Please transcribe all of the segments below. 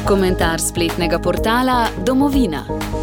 Komentar spletnega portala Domovina.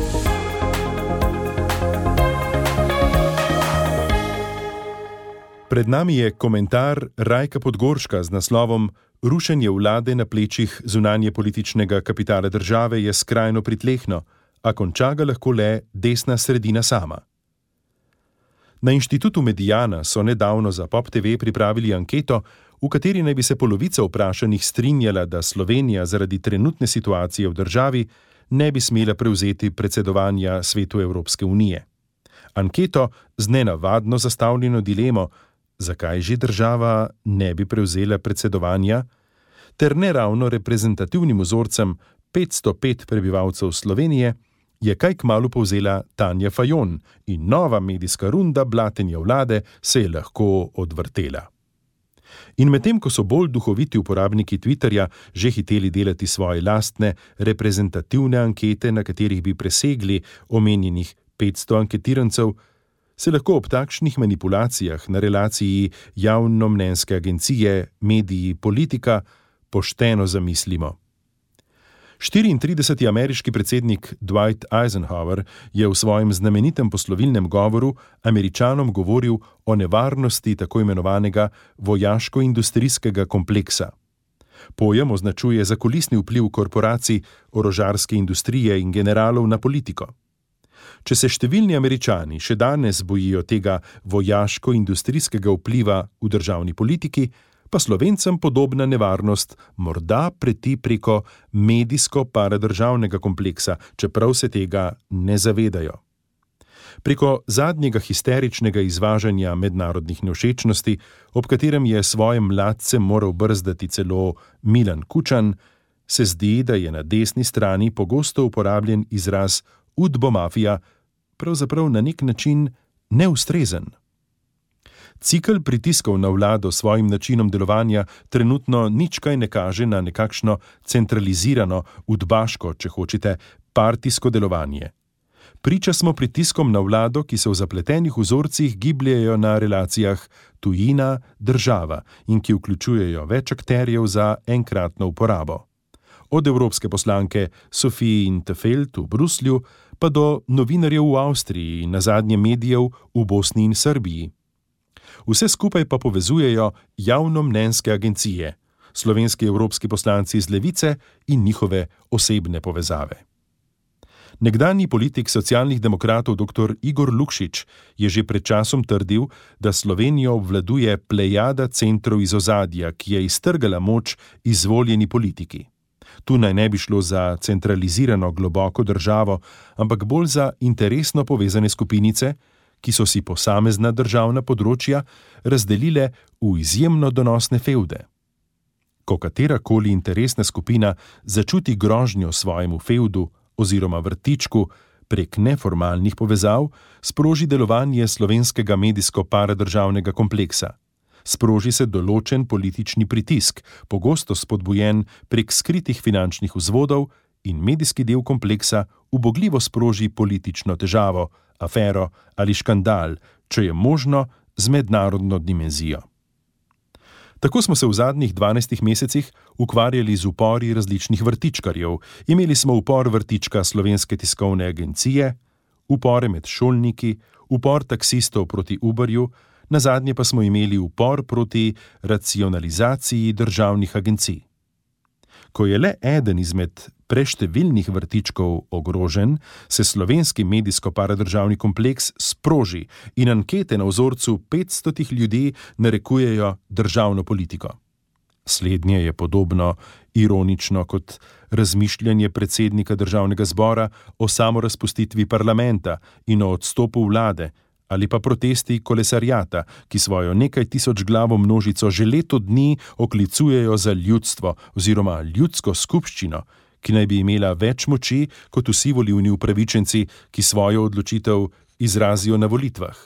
Pred nami je komentar Rajka Podgorška z naslovom Rušenje vlade na plečih zunanjepolitičnega kapitala države je skrajno pritlehno, a konča ga lahko le desna sredina sama. Na Inštitutu Mediana so nedavno za Pop TV pripravili anketo, v kateri naj bi se polovica vprašanih strinjala, da Slovenija zaradi trenutne situacije v državi ne bi smela prevzeti predsedovanja Svetu Evropske unije. Anketo z nenavadno zastavljeno dilemo, zakaj že država ne bi prevzela predsedovanja, ter neravno reprezentativnim vzorcem 505 prebivalcev Slovenije, je kaj kmalu povzela Tanja Fajon in nova medijska runda blatenja vlade se je lahko odvrtela. In medtem, ko so bolj duhoviti uporabniki Twitterja že hiteli delati svoje lastne reprezentativne ankete, na katerih bi presegli omenjenih 500 anketirancev, se lahko ob takšnih manipulacijah na relaciji javnomnenjske agencije, mediji, politika pošteno zamislimo. 34. ameriški predsednik Dwight Eisenhower je v svojem znamenitem poslovilnem govoru Američanom govoril o nevarnosti tako imenovanega vojaško-industrijskega kompleksa. Pojem označuje zakulisni vpliv korporacij, orožarske industrije in generalov na politiko. Če se številni Američani še danes bojijo tega vojaško-industrijskega vpliva v državni politiki, pa Slovencem podobna nevarnost morda preti preko medijsko-paradržavnega kompleksa, čeprav se tega ne zavedajo. Preko zadnjega histeričnega izvažanja mednarodnih nevšečnosti, ob katerem je svoje mladce moral brzdati celo Milan Kučan, se zdi, da je na desni strani pogosto uporabljen izraz udbomafija, pravzaprav na nek način neustrezen. Cikel pritiskov na vlado s svojim načinom delovanja trenutno nič kaj ne kaže na nekakšno centralizirano, udbaško, če hočete, partijsko delovanje. Priča smo pritiskom na vlado, ki se v zapletenih vzorcih gibljejo na relacijah tujina-država in ki vključujejo več akterjev za enkratno uporabo. Od evropske poslanke Sophie in 't Veld v Bruslju pa do novinarjev v Avstriji in nazadnje medijev v Bosni in Srbiji. Vse skupaj pa povezujejo javnomnenjske agencije, slovenski evropski poslanci iz Levice in njihove osebne povezave. Nekdanji politik socialnih demokratov dr. Igor Lukšič je že pred časom trdil, da Slovenijo obvladuje plejada centrov iz ozadja, ki je iztrgala moč izvoljeni politiki. Tu naj ne bi šlo za centralizirano globoko državo, ampak bolj za interesno povezane skupinice, ki so si posamezna državna področja razdelile v izjemno donosne fevde. Ko katerakoli interesna skupina začuti grožnjo svojemu fevdu oziroma vrtičku prek neformalnih povezav, sproži delovanje slovenskega medijsko-paradržavnega kompleksa. Sproži se določen politični pritisk, pogosto spodbujen prek skritih finančnih vzvodov, in medijski del kompleksa ubogljivo sproži politično težavo, afero ali škandal, če je možno, z mednarodno dimenzijo. Tako smo se v zadnjih 12 mesecih ukvarjali z upori različnih vrtičkarjev. Imeli smo upor vrtička Slovenske tiskovne agencije, upore med šolniki, upor taksistov proti Uberju, nazadnje pa smo imeli upor proti racionalizaciji državnih agencij. Ko je le eden izmed preštevilnih vrtičkov ogrožen, se slovenski medijsko-paradržavni kompleks sproži in ankete na vzorcu 500 ljudi narekujejo državno politiko. Slednje je podobno ironično kot razmišljanje predsednika državnega zbora o samorazpustitvi parlamenta in o odstopu vlade, ali pa protesti kolesarjata, ki svojo nekaj tisoč glavo množico že leto dni oklicujejo za ljudstvo oziroma ljudsko skupščino, ki naj bi imela več moči kot vsi volilni upravičenci, ki svojo odločitev izrazijo na volitvah.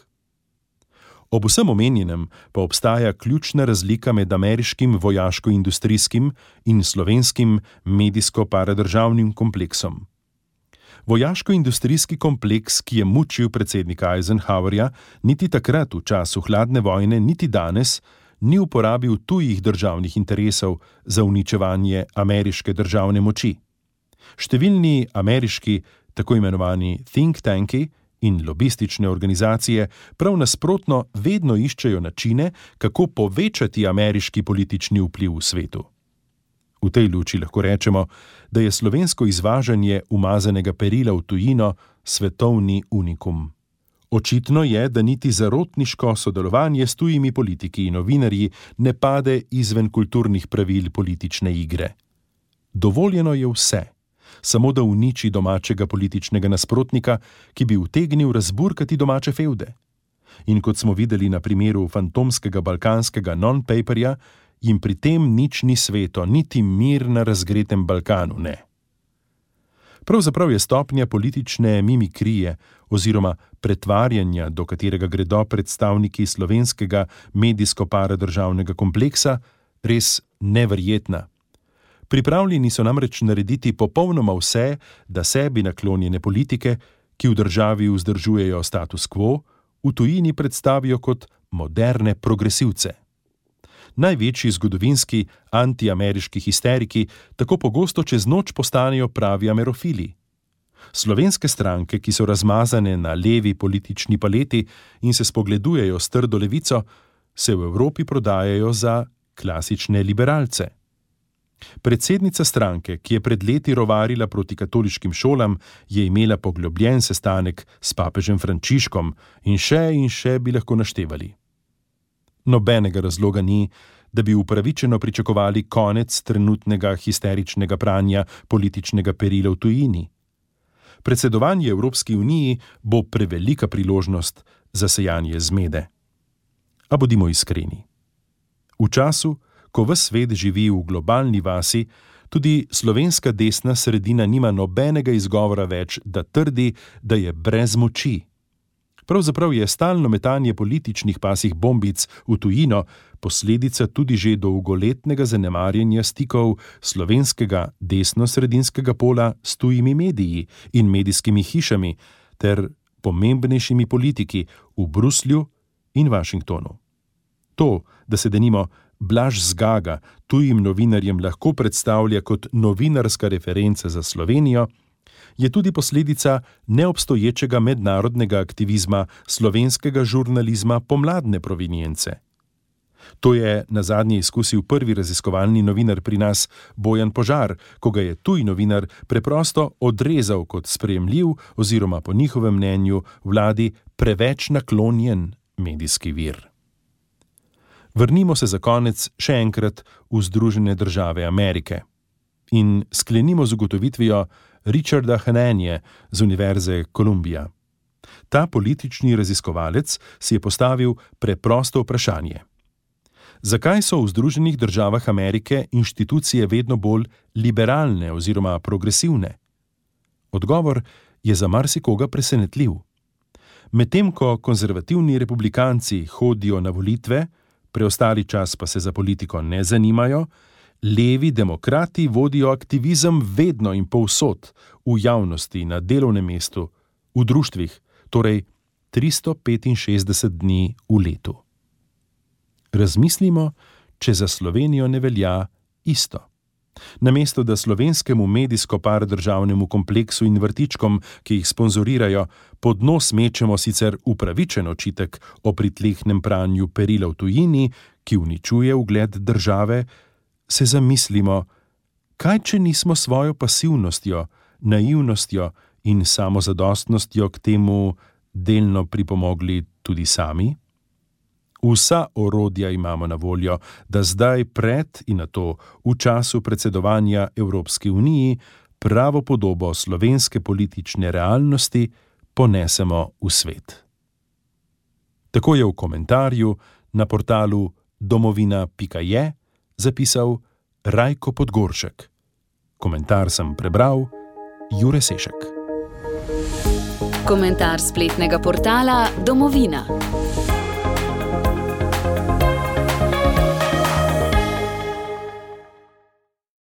Ob vsem omenjenem pa obstaja ključna razlika med ameriškim vojaško-industrijskim in slovenskim medijsko-paradržavnim kompleksom. Vojaško-industrijski kompleks, ki je mučil predsednika Eisenhowerja, niti takrat v času hladne vojne, niti danes, ni uporabil tujih državnih interesov za uničevanje ameriške državne moči. Številni ameriški, tako imenovani think tanki in lobistične organizacije prav nasprotno vedno iščejo načine, kako povečati ameriški politični vpliv v svetu. V tej luči lahko rečemo, da je slovensko izvažanje umazanega perila v tujino svetovni unikum. Očitno je, da niti zarotniško sodelovanje s tujimi politiki in novinarji ne pade izven kulturnih pravil politične igre. Dovoljeno je vse, samo da uniči domačega političnega nasprotnika, ki bi utegnil razburkati domače fevde. In kot smo videli na primeru fantomskega balkanskega non-paperja, jim pri tem nič ni sveto, niti mir na razgretem Balkanu ne. Pravzaprav je stopnja politične mimikrije oziroma pretvarjanja, do katerega gredo predstavniki slovenskega medijsko-paradržavnega kompleksa, res neverjetna. Pripravljeni so namreč narediti popolnoma vse, da sebi naklonjene politike, ki v državi vzdržujejo status quo, v tujini predstavijo kot moderne progresivce. Največji zgodovinski antiameriški histeriki tako pogosto čez noč postanejo pravi amerofili. Slovenske stranke, ki so razmazane na levi politični paleti in se spogledujejo s trdo levico, se v Evropi prodajajo za klasične liberalce. Predsednica stranke, ki je pred leti rovarila proti katoliškim šolam, je imela poglobljen sestanek s papežem Frančiškom in še bi lahko naštevali. Nobenega razloga ni, da bi upravičeno pričakovali konec trenutnega histeričnega pranja političnega perila v tujini. Predsedovanje Evropski uniji bo prevelika priložnost za sejanje zmede. A bodimo iskreni. V času, ko ves svet živi v globalni vasi, tudi slovenska desna sredina nima nobenega izgovora več, da trdi, da je brez moči. Pravzaprav je stalno metanje političnih pasjih bombic v tujino posledica tudi že dolgoletnega zanemarjanja stikov slovenskega desno-sredinskega pola s tujimi mediji in medijskimi hišami ter pomembnejšimi politiki v Bruslju in Washingtonu. To, da se denimo Blaž Zgaga tujim novinarjem lahko predstavlja kot novinarska referenca za Slovenijo, je tudi posledica neobstoječega mednarodnega aktivizma slovenskega žurnalizma pomladne provenience. To je nazadnje izkusil prvi raziskovalni novinar pri nas Bojan Požar, ko ga je tuj novinar preprosto odrezal kot sprejemljiv oziroma po njihovem mnenju vladi preveč naklonjen medijski vir. Vrnimo se za konec še enkrat v Združene države Amerike in sklenimo z ugotovitvijo Richarda Hanenije z Univerze Columbia. Ta politični raziskovalec si je postavil preprosto vprašanje. Zakaj so v Združenih državah Amerike inštitucije vedno bolj liberalne oziroma progresivne? Odgovor je za marsikoga presenetljiv. Medtem ko konzervativni republikanci hodijo na volitve, preostali čas pa se za politiko ne zanimajo, levi demokrati vodijo aktivizem vedno in povsod, v javnosti, na delovnem mestu, v društvih, torej 365 dni v letu. Razmislimo, če za Slovenijo ne velja isto. Namesto da slovenskemu medijsko-paradržavnemu kompleksu in vrtičkom, ki jih sponzorirajo, pod nos mečemo sicer upravičen očitek o pritlehnem pranju perila v tujini, ki uničuje ugled države, se zamislimo, kaj če nismo svojo pasivnostjo, naivnostjo in samozadostnostjo k temu delno pripomogli tudi sami? Vsa orodja imamo na voljo, da zdaj pred in nato v času predsedovanja Evropski uniji pravo podobo slovenske politične realnosti ponesemo v svet. Tako je v komentarju na portalu domovina.je zapisal Rajko Podgoršek. Komentar sem prebral Jure Sešek. Komentar spletnega portala Domovina.